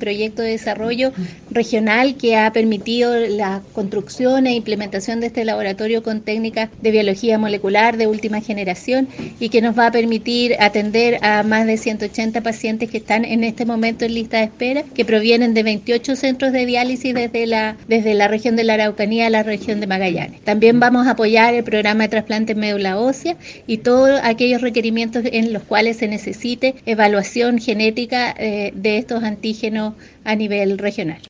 proyecto de desarrollo regional que ha permitido la construcción e implementación de este laboratorio con técnicas de biología molecular de última generación y que nos va a permitir atender a más de 180 pacientes que están en este momento en lista de espera, que provienen de 28 centros de diálisis desde la región de la Araucanía a la región de Magallanes. También vamos a apoyar el programa de trasplante en médula ósea y todos aquellos requerimientos en los cuales se necesite evaluación genética de estos antígenos a nivel regional.